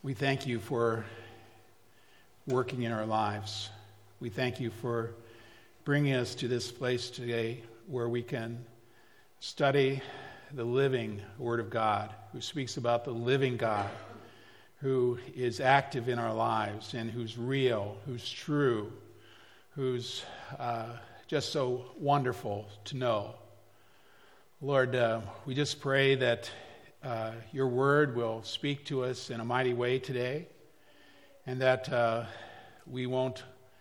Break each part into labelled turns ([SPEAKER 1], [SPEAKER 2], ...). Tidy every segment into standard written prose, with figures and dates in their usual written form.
[SPEAKER 1] We thank you for working in our lives. We thank you for bringing us to this place today where we can study the living Word of God, who speaks about the living God, who is active in our lives and who's real, who's true, who's just so wonderful to know. Lord, we just pray that your word will speak to us in a mighty way today, and that we won't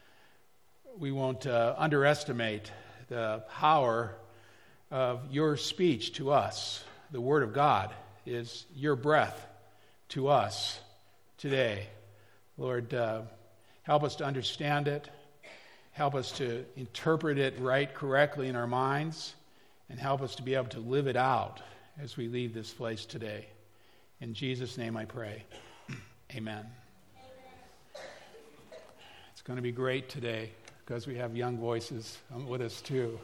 [SPEAKER 1] underestimate the power of your speech to us. The word of God is your breath to us today. Lord, help us to understand it. Help us to interpret it correctly in our minds, and help us to be able to live it out as we leave this place today. In Jesus' name I pray. Amen. It's going to be great today because we have young voices with us too.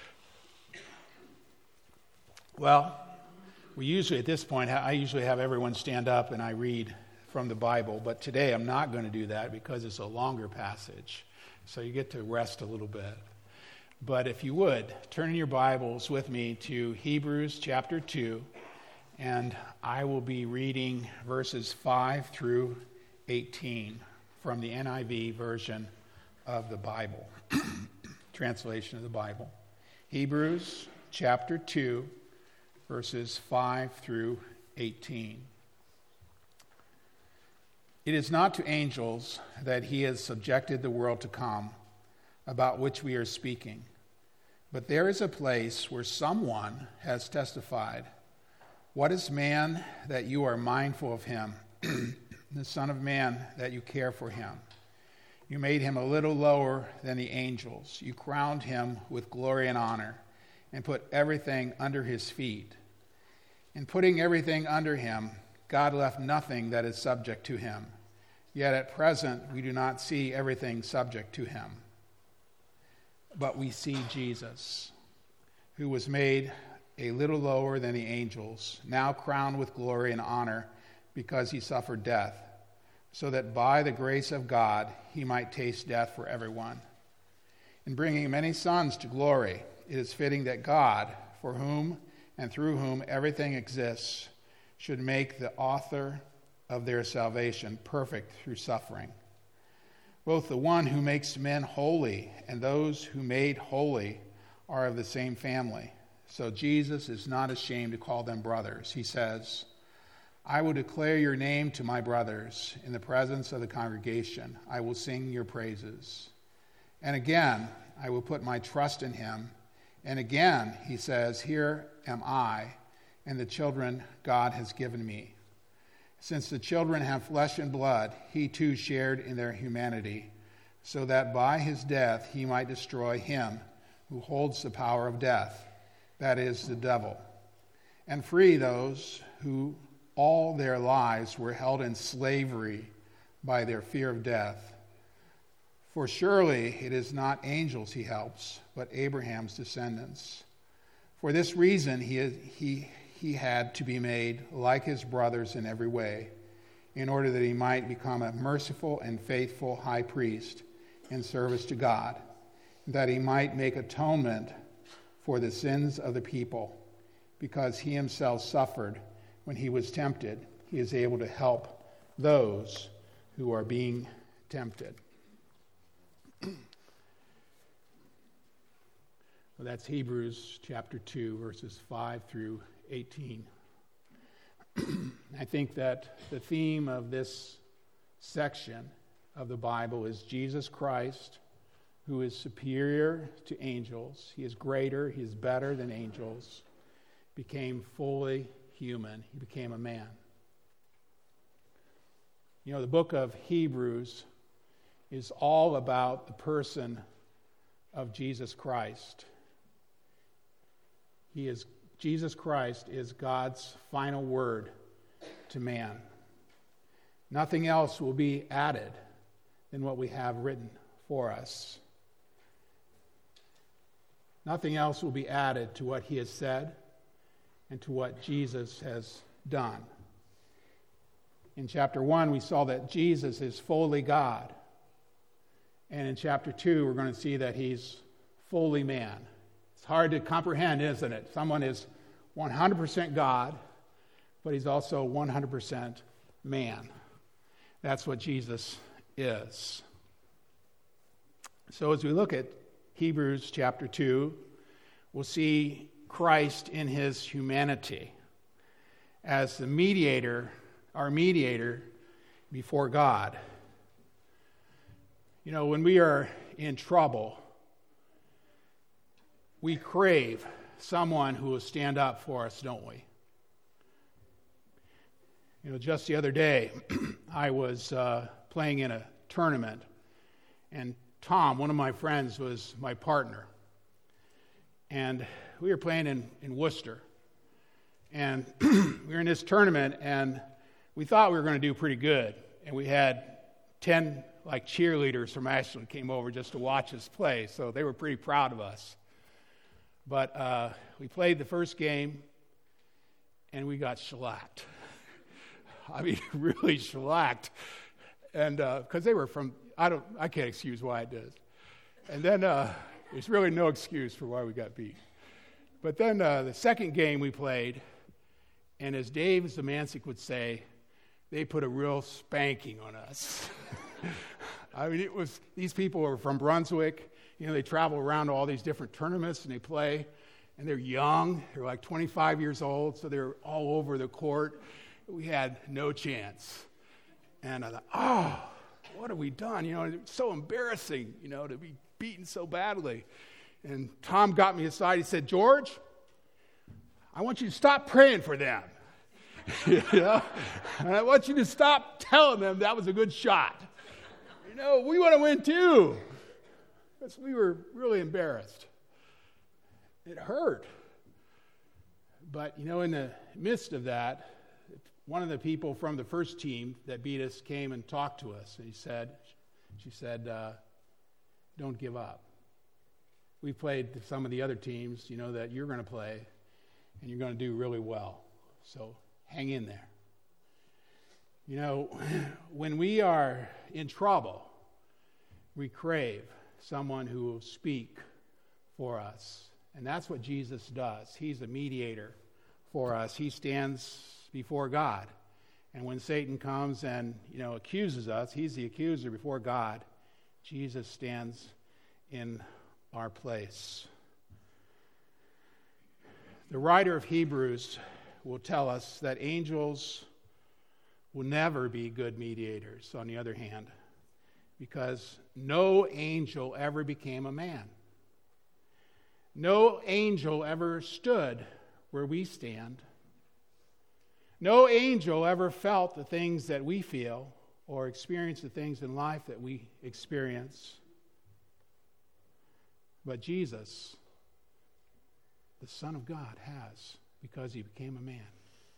[SPEAKER 1] Well, we usually at this point, I usually have everyone stand up and I read from the Bible, but today I'm not going to do that because it's a longer passage. So you get to rest a little bit. But if you would, turn in your Bibles with me to Hebrews chapter 2, and I will be reading verses 5 through 18 from the NIV version of the Bible, translation of the Bible. Hebrews chapter 2, verses 5 through 18. It is not to angels that he has subjected the world to come, about which we are speaking. But there is a place where someone has testified, "What is man that you are mindful of him, the Son of Man that you care for him? You made him a little lower than the angels. You crowned him with glory and honor, and put everything under his feet. In putting everything under him, God left nothing that is subject to him. Yet at present we do not see everything subject to him. But we see Jesus, who was made a little lower than the angels, now crowned with glory and honor because he suffered death, so that by the grace of God he might taste death for everyone. In bringing many sons to glory, it is fitting that God, for whom and through whom everything exists, should make the author of their salvation perfect through suffering. Both the one who makes men holy and those who made holy are of the same family. So Jesus is not ashamed to call them brothers. He says, "I will declare your name to my brothers. In the presence of the congregation, I will sing your praises." And again, I will put my trust in him. And again, he says, "Here am I and the children God has given me." Since the children have flesh and blood, he too shared in their humanity, so that by his death he might destroy him who holds the power of death, that is, the devil, and free those who all their lives were held in slavery by their fear of death. For surely it is not angels he helps, but Abraham's descendants. For this reason he had to be made like his brothers in every way, in order that he might become a merciful and faithful high priest in service to God, that he might make atonement for the sins of the people. Because he himself suffered when he was tempted, he is able to help those who are being tempted. Well, that's Hebrews chapter 2, verses 5 through 18. I think that the theme of this section of the Bible is Jesus Christ, who is superior to angels. He is greater, he is better than angels, became fully human. He became a man. You know, the book of Hebrews is all about the person of Jesus Christ. Jesus Christ is God's final word to man. Nothing else will be added than what we have written for us. Nothing else will be added to what he has said and to what Jesus has done. In chapter 1, we saw that Jesus is fully God. And in chapter 2, we're going to see that he's fully man. It's hard to comprehend, isn't it? Someone is 100% God, but he's also 100% man. That's what Jesus is. So as we look at Hebrews chapter 2, we'll see Christ in his humanity as the mediator, our mediator before God. You know, when we are in trouble, we crave someone who will stand up for us, don't we? You know, just the other day, I was playing in a tournament, and Tom, one of my friends, was my partner. And we were playing in Worcester. And we were in this tournament, and we thought we were going to do pretty good. And we had 10 cheerleaders from Ashland came over just to watch us play, so they were pretty proud of us. But we played the first game, and we got shellacked. I mean, really shellacked. And because they were from, I can't excuse why I did. And then there's really no excuse for why we got beat. But then the second game we played, and as Dave Zamancic would say, they put a real spanking on us. I mean, these people were from Brunswick. You know, they travel around to all these different tournaments, and they play, and they're young. They're like 25 years old, so they're all over the court. We had no chance. And I thought, oh, what have we done? You know, it's so embarrassing, you know, to be beaten so badly. And Tom got me aside. He said, George, I want you to stop praying for them. You know? And I want you to stop telling them that was a good shot. You know, we want to win too. Because we were really embarrassed. It hurt. But, you know, in the midst of that, one of the people from the first team that beat us came and talked to us. And she said, don't give up. We played some of the other teams, you know, that you're going to play, and you're going to do really well. So hang in there. You know, when we are in trouble, we crave someone who will speak for us. And that's what Jesus does. He's a mediator for us. He stands before God. And when Satan comes and, you know, accuses us, he's the accuser before God. Jesus stands in our place. The writer of Hebrews will tell us that angels will never be good mediators, on the other hand, because no angel ever became a man. No angel ever stood where we stand. No angel ever felt the things that we feel or experienced the things in life that we experience. But Jesus, the Son of God, has, because he became a man.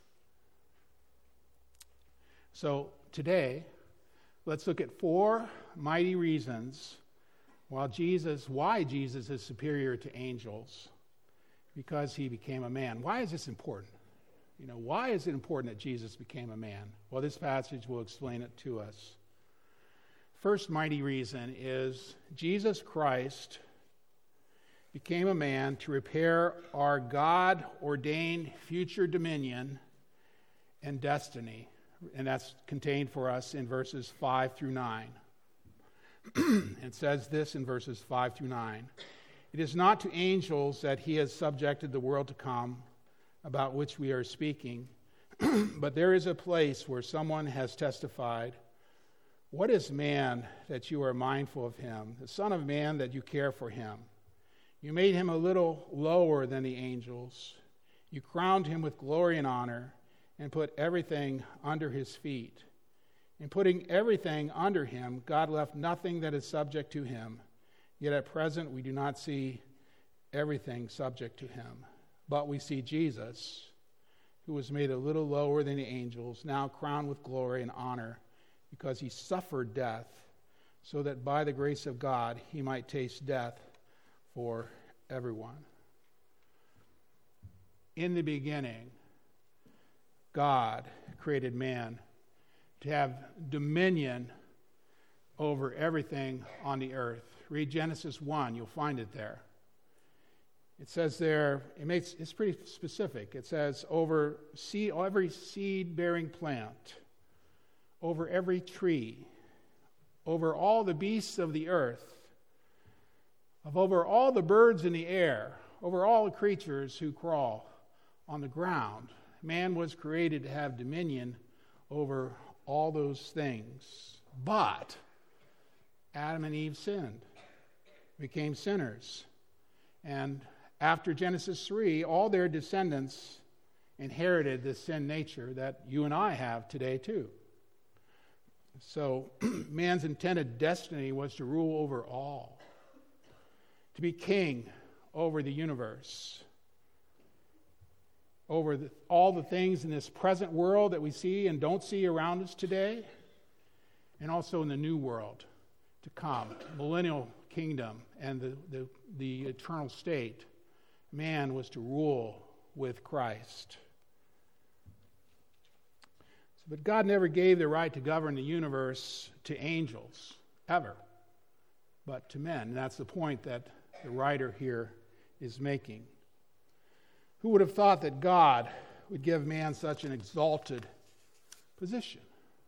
[SPEAKER 1] So today, let's look at 4 mighty reasons why Jesus is superior to angels, because he became a man. Why is this important? You know, why is it important that Jesus became a man? Well, this passage will explain it to us. First mighty reason is Jesus Christ became a man to repair our God-ordained future dominion and destiny. And that's contained for us in verses 5 through 9. It says this in verses 5 through 9. It is not to angels that he has subjected the world to come, about which we are speaking, but there is a place where someone has testified, what is man that you are mindful of him, the Son of Man that you care for him? You made him a little lower than the angels. You crowned him with glory and honor and put everything under his feet. In putting everything under him, God left nothing that is subject to him. Yet at present we do not see everything subject to him. But we see Jesus, who was made a little lower than the angels, now crowned with glory and honor, because he suffered death, so that by the grace of God he might taste death for everyone. In the beginning, God created man to have dominion over everything on the earth. Read Genesis 1, you'll find it there. It says there, it's pretty specific. It says, over every seed-bearing plant, over every tree, over all the beasts of the earth, over all the birds in the air, over all the creatures who crawl on the ground. Man was created to have dominion over all those things. But Adam and Eve sinned, became sinners. And after Genesis 3, all their descendants inherited the sin nature that you and I have today too. So man's intended destiny was to rule over all, to be king over the universe, over all the things in this present world that we see and don't see around us today, and also in the new world to come, millennial kingdom and the eternal state. Man was to rule with Christ. But God never gave the right to govern the universe to angels, ever, but to men. And that's the point that the writer here is making. Who would have thought that God would give man such an exalted position?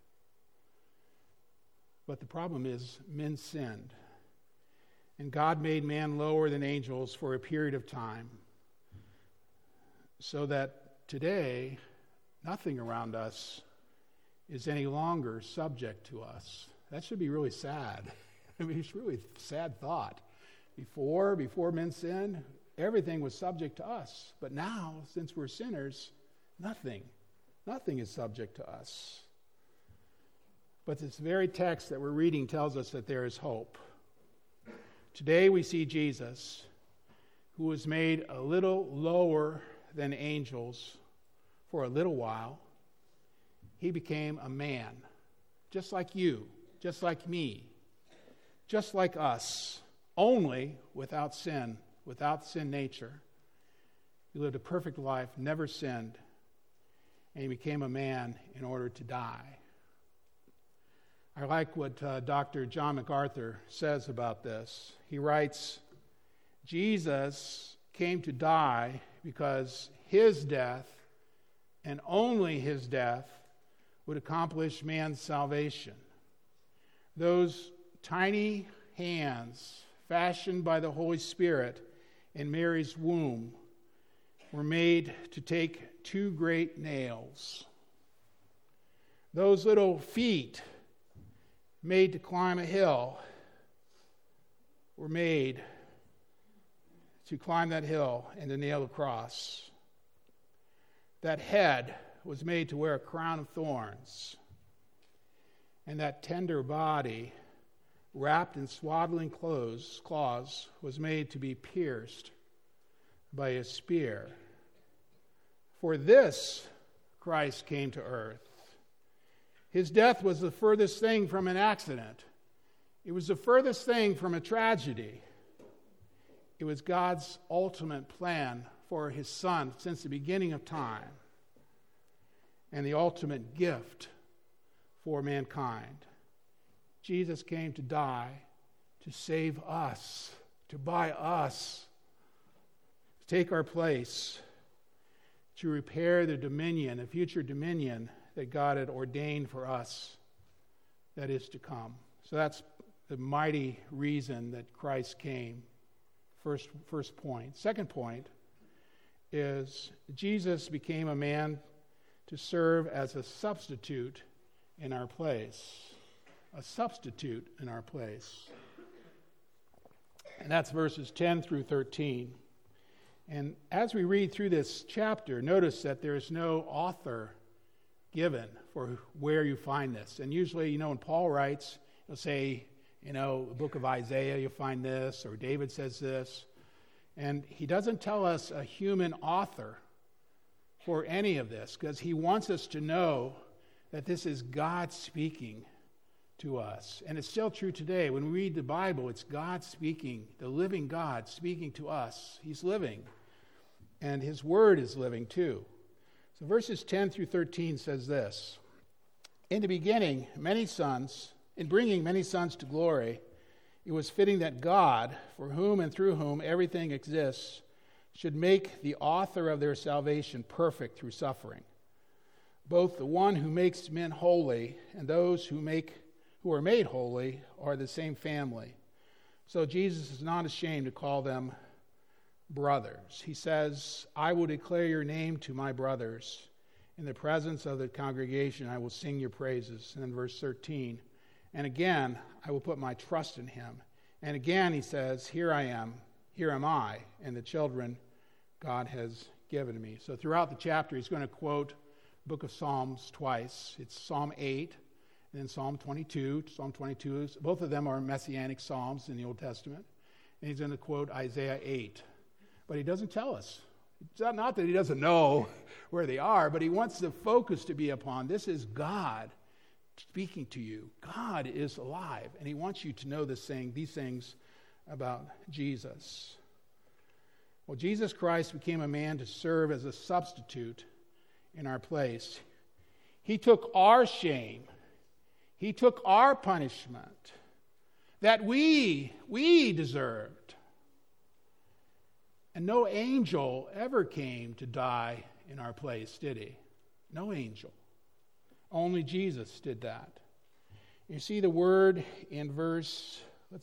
[SPEAKER 1] But the problem is, men sinned. And God made man lower than angels for a period of time, so that today, nothing around us is any longer subject to us. That should be really sad. I mean, it's really a sad thought. Before men sinned, everything was subject to us. But now, since we're sinners, nothing is subject to us. But this very text that we're reading tells us that there is hope. Today we see Jesus, who was made a little lower than angels for a little while. He became a man, just like you, just like me, just like us, only without sin nature. He lived a perfect life, never sinned, and he became a man in order to die. I like what Dr. John MacArthur says about this. He writes, Jesus came to die because his death, and only his death, would accomplish man's salvation. Those tiny hands, fashioned by the Holy Spirit in Mary's womb, were made to take two great nails. Those little feet, made to climb a hill, were made to climb that hill and to nail a cross. That head was made to wear a crown of thorns. And that tender body, wrapped in swaddling claws, was made to be pierced by a spear. For this Christ came to earth. His death was the furthest thing from an accident. It was the furthest thing from a tragedy. It was God's ultimate plan for his Son since the beginning of time, and the ultimate gift for mankind. Jesus came to die, to save us, to buy us, to take our place, to repair the dominion, the future dominion that God had ordained for us that is to come. So that's the mighty reason that Christ came. First point. Second point is Jesus became a man to serve as a substitute in our place. A substitute in our place. And that's verses 10 through 13. And as we read through this chapter, notice that there is no author given for where you find this. And usually, when Paul writes, he'll say, the book of Isaiah, you'll find this, or David says this. And he doesn't tell us a human author for any of this, because he wants us to know that this is God speaking to us. And it's still true today. When we read the Bible, it's God speaking, the living God speaking to us. He's living. And his word is living too. So verses 10 through 13 says this. In the beginning, in bringing many sons to glory, it was fitting that God, for whom and through whom everything exists, should make the author of their salvation perfect through suffering. Both the one who makes men holy and those who are made holy are the same family. So Jesus is not ashamed to call them brothers. He says, I will declare your name to my brothers. In the presence of the congregation, I will sing your praises. And then verse 13, and again, I will put my trust in him. And again, he says, here am I, and the children God has given me. So throughout the chapter, he's going to quote the book of Psalms twice. It's Psalm 8 and then Psalm 22. Psalm 22, both of them are messianic psalms in the Old Testament. And he's going to quote Isaiah 8. But he doesn't tell us. It's not that he doesn't know where they are, but he wants the focus to be upon this is God speaking to you. God is alive, and he wants you to know these things about Jesus. Well, Jesus Christ became a man to serve as a substitute in our place. He took our shame. He took our punishment that we deserved. And no angel ever came to die in our place, did he? No angel. Only Jesus did that. You see the word in verse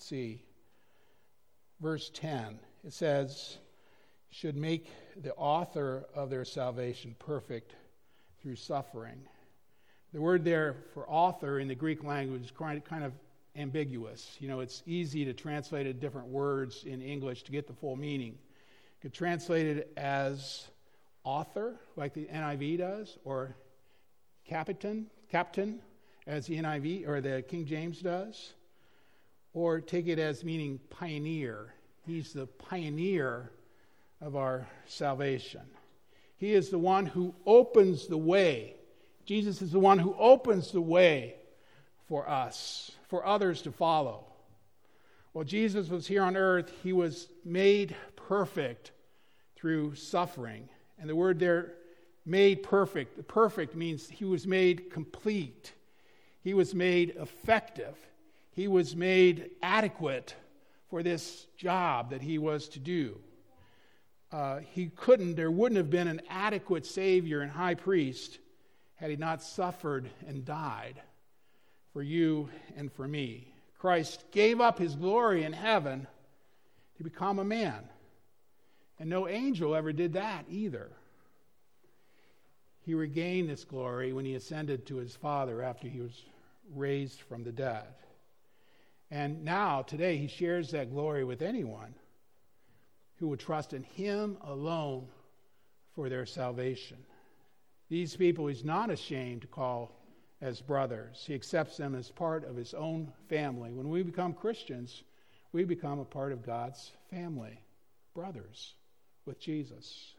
[SPEAKER 1] 10. It says, should make the author of their salvation perfect through suffering. The word there for author in the Greek language is kind of ambiguous. It's easy to translate it different words in English to get the full meaning. You could translate it as author, like the NIV does, or captain, as the NIV or the King James does, or take it as meaning pioneer. He's the pioneer of our salvation. He is the one who opens the way. Jesus is the one who opens the way for us, for others to follow. While Jesus was here on earth, he was made perfect through suffering. And the word there, made perfect, perfect means he was made complete. He was made effective. He was made adequate for this job that he was to do. There wouldn't have been an adequate Savior and High Priest had he not suffered and died for you and for me. Christ gave up his glory in heaven to become a man. And no angel ever did that either. He regained this glory when he ascended to his Father after he was raised from the dead. And now, today, he shares that glory with anyone who would trust in him alone for their salvation. These people he's not ashamed to call as brothers. He accepts them as part of his own family. When we become Christians, we become a part of God's family, brothers with Jesus.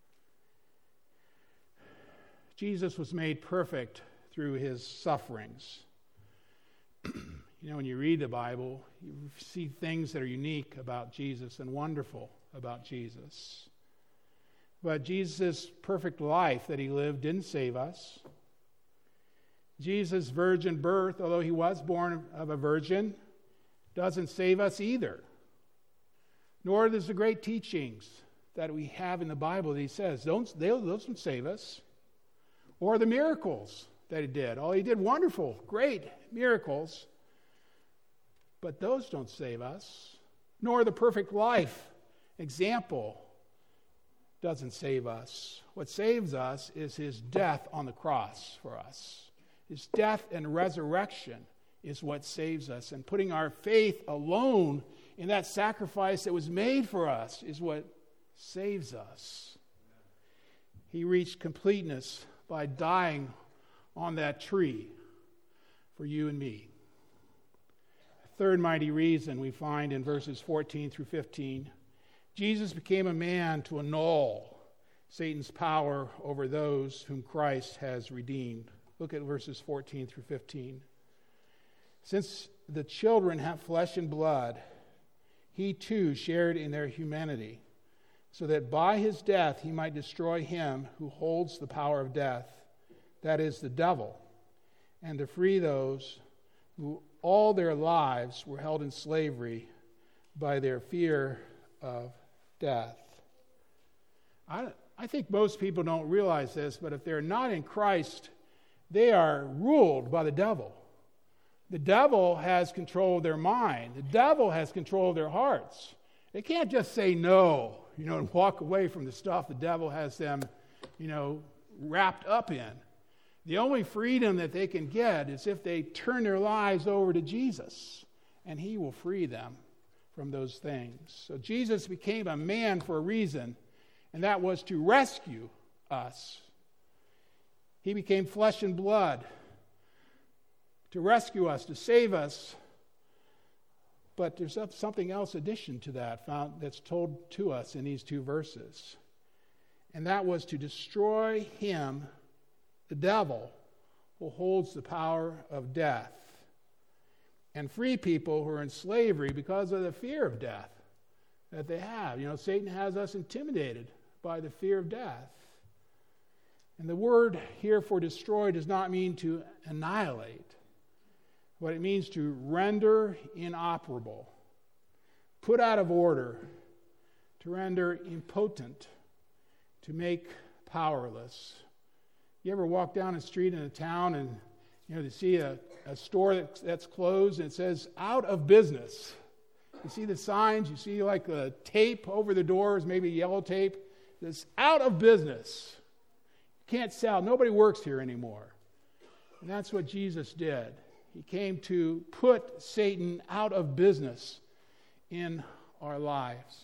[SPEAKER 1] Jesus was made perfect through his sufferings. When you read the Bible, you see things that are unique about Jesus and wonderful about Jesus. But Jesus' perfect life that he lived didn't save us. Jesus' virgin birth, although he was born of a virgin, doesn't save us either. Nor does the great teachings that we have in the Bible that he says, those don't save us. Or the miracles that he did. Oh, he did wonderful, great miracles. But those don't save us. Nor the perfect life example doesn't save us. What saves us is his death on the cross for us. His death and resurrection is what saves us. And putting our faith alone in that sacrifice that was made for us is what saves us. He reached completeness by dying on that tree for you and me. A third mighty reason we find in verses 14 through 15. Jesus became a man to annul Satan's power over those whom Christ has redeemed. Look at verses 14 through 15. Since the children have flesh and blood, he too shared in their humanity, so that by his death he might destroy him who holds the power of death, that is, the devil, and to free those who all their lives were held in slavery by their fear of death. I think most people don't realize this, but if they're not in Christ, they are ruled by the devil. The devil has control of their mind. The devil has control of their hearts. They can't just say no, and walk away from the stuff the devil has them, wrapped up in. The only freedom that they can get is if they turn their lives over to Jesus, and he will free them from those things. So Jesus became a man for a reason, and that was to rescue us. He became flesh and blood to rescue us, to save us. But there's something else in addition to that that's told to us in these two verses. And that was to destroy him, the devil, who holds the power of death, and free people who are in slavery because of the fear of death that they have. Satan has us intimidated by the fear of death. And the word here for destroy does not mean to annihilate. What it means to render inoperable, put out of order, to render impotent, to make powerless. You ever walk down a street in a town and you see a store that's closed and it says out of business? You see the signs, you see like the tape over the doors, maybe yellow tape. It's out of business. You can't sell. Nobody works here anymore. And that's what Jesus did. He came to put Satan out of business in our lives.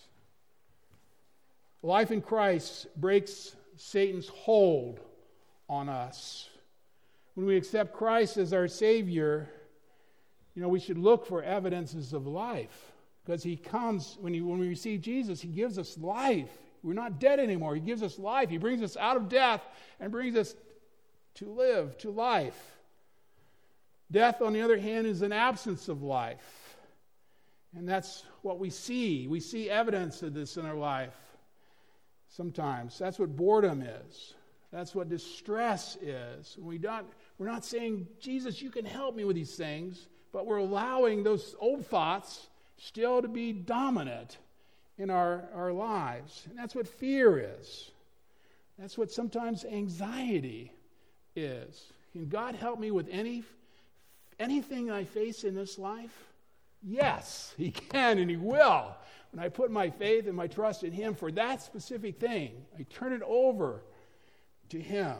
[SPEAKER 1] Life in Christ breaks Satan's hold on us. When we accept Christ as our Savior, we should look for evidences of life. Because he comes, when we receive Jesus, he gives us life. We're not dead anymore. He gives us life. He brings us out of death and brings us to live, to life. Death, on the other hand, is an absence of life. And that's what we see. We see evidence of this in our life sometimes. That's what boredom is. That's what distress is. We're not saying, Jesus, you can help me with these things, but we're allowing those old thoughts still to be dominant in our lives. And that's what fear is. That's what sometimes anxiety is. Can God help me with anything I face in this life? Yes, he can and he will. When I put my faith and my trust in him for that specific thing, I turn it over to him.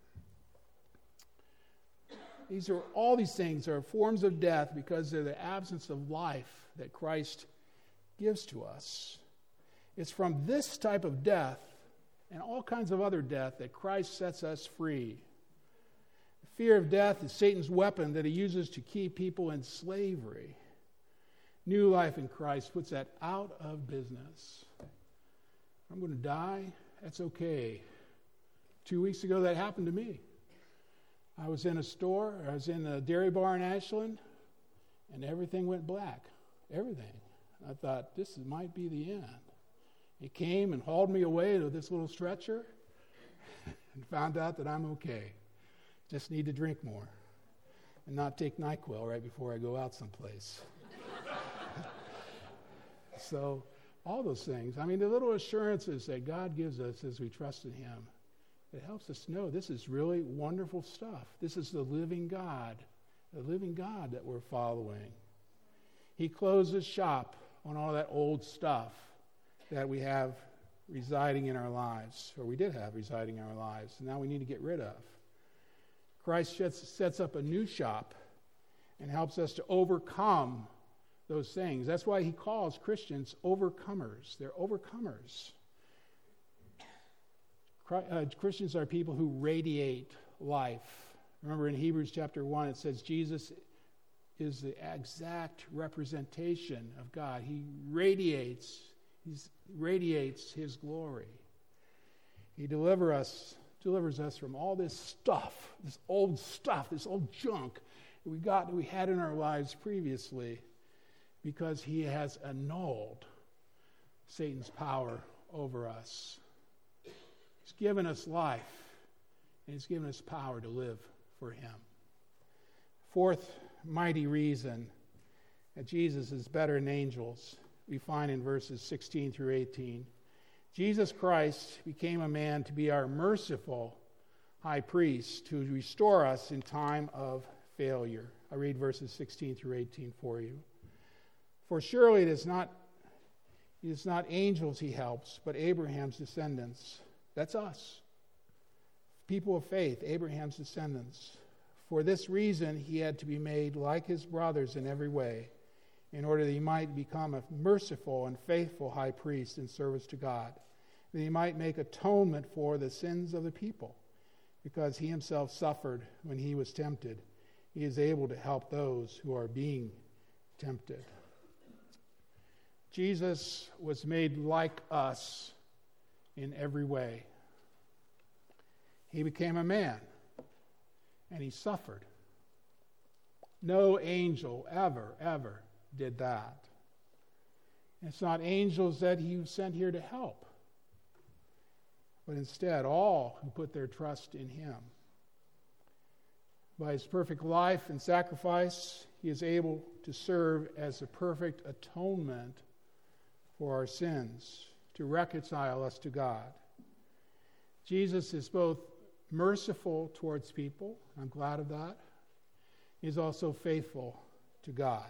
[SPEAKER 1] All these things are forms of death because they're the absence of life that Christ gives to us. It's from this type of death and all kinds of other death that Christ sets us free. Fear of death is Satan's weapon that he uses to keep people in slavery. New life in Christ puts that out of business. I'm going to die. That's okay. 2 weeks ago, that happened to me. I was in a store. I was in a dairy bar in Ashland, and everything went black. Everything. I thought, this might be the end. He came and hauled me away to this little stretcher and found out that I'm okay. Just need to drink more and not take NyQuil right before I go out someplace. So all those things. the little assurances that God gives us as we trust in him, it helps us know this is really wonderful stuff. This is the living God that we're following. He closes shop on all that old stuff that we have residing in our lives, or we did have residing in our lives, and now we need to get rid of. Christ sets up a new shop and helps us to overcome those things. That's why he calls Christians overcomers. They're overcomers. Christians are people who radiate life. Remember in Hebrews chapter 1, it says Jesus is the exact representation of God. He radiates his glory. He delivers us from all this stuff, this old junk we had in our lives previously, because he has annulled Satan's power over us. He's given us life, and he's given us power to live for him. fourth mighty reason that Jesus is better than angels, we find in verses 16 through 18. Jesus Christ became a man to be our merciful high priest, to restore us in time of failure. I read verses 16 through 18 for you. For surely it is not angels he helps, but Abraham's descendants. That's us. People of faith, Abraham's descendants. For this reason he had to be made like his brothers in every way, in order that he might become a merciful and faithful high priest in service to God, that he might make atonement for the sins of the people. Because he himself suffered when he was tempted, he is able to help those who are being tempted. Jesus was made like us in every way. He became a man, and he suffered. No angel ever did that. It's not angels that he sent here to help, but instead all who put their trust in him. By his perfect life and sacrifice, he is able to serve as a perfect atonement for our sins, to reconcile us to God. Jesus is both merciful towards people, I'm glad of that. He's also faithful to God.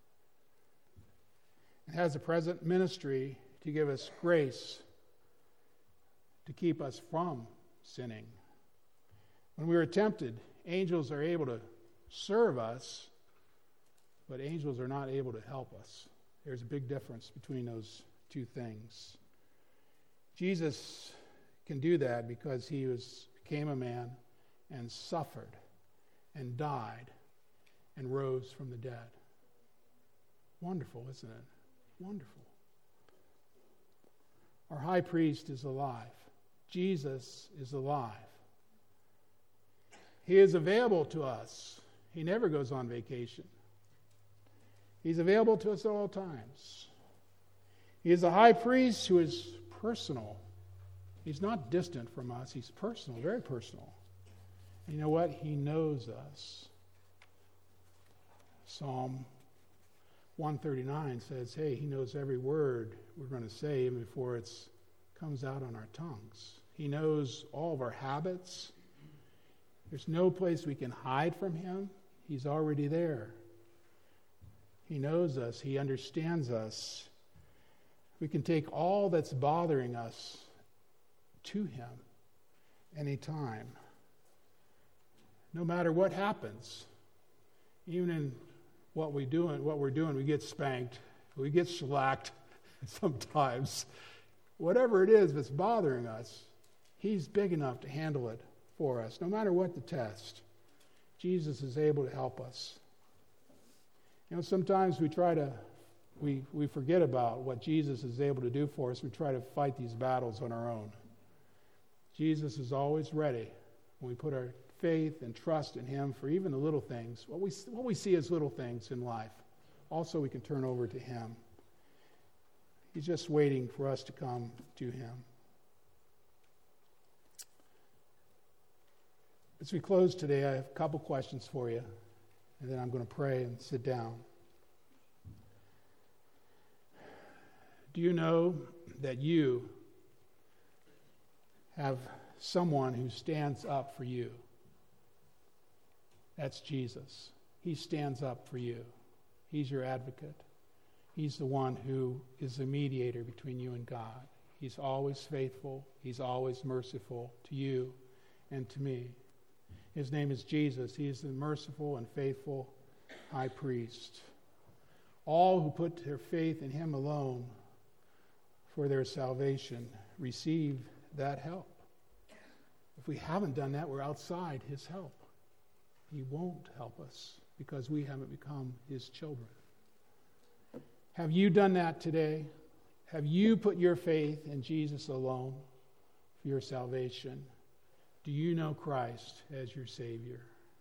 [SPEAKER 1] It has a present ministry to give us grace to keep us from sinning. When we are tempted, angels are able to serve us, but angels are not able to help us. There's a big difference between those two things. Jesus can do that because he became a man and suffered and died and rose from the dead. Wonderful, isn't it? Wonderful. Our high priest is alive. Jesus is alive. He is available to us. He never goes on vacation. He's available to us at all times. He is a high priest who is personal. He's not distant from us. He's personal, very personal. And you know what? He knows us. Psalm 139 says, hey, he knows every word we're going to say even before it comes out on our tongues. He knows all of our habits. There's no place we can hide from him. He's already there. He knows us. He understands us. We can take all that's bothering us to him anytime. No matter what happens, even in what we're doing, we get spanked, we get shellacked sometimes. Whatever it is that's bothering us, he's big enough to handle it for us. No matter what the test, Jesus is able to help us. Sometimes we forget about what Jesus is able to do for us. We try to fight these battles on our own. Jesus is always ready when we put our faith and trust in him for even the little things, what we see as little things in life. Also, we can turn over to him. He's just waiting for us to come to him. As we close today, I have a couple questions for you, and then I'm going to pray and sit down. Do you know that you have someone who stands up for you? That's Jesus. He stands up for you. He's your advocate. He's the one who is the mediator between you and God. He's always faithful. He's always merciful to you and to me. His name is Jesus. He is the merciful and faithful high priest. All who put their faith in him alone for their salvation receive that help. If we haven't done that, we're outside his help. He won't help us because we haven't become his children. Have you done that today? Have you put your faith in Jesus alone for your salvation? Do you know Christ as your Savior?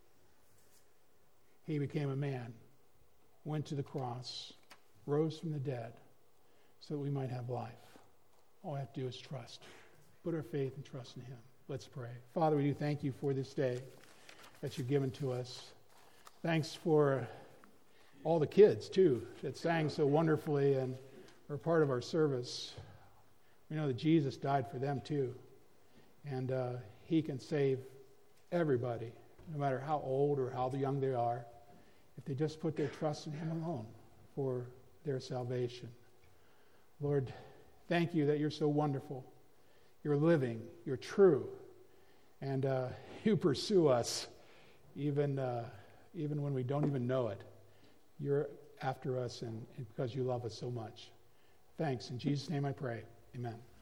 [SPEAKER 1] He became a man, went to the cross, rose from the dead, so that we might have life. All we have to do is trust. Put our faith and trust in him. Let's pray. Father, we do thank you for this day that you've given to us. Thanks for all the kids, too, that sang so wonderfully and were part of our service. We know that Jesus died for them, too. And he can save everybody, no matter how old or how young they are, if they just put their trust in him alone for their salvation. Lord, thank you that you're so wonderful. You're living, you're true, and you pursue us even when we don't even know it. You're after us and because you love us so much. Thanks. In Jesus' name I pray. Amen.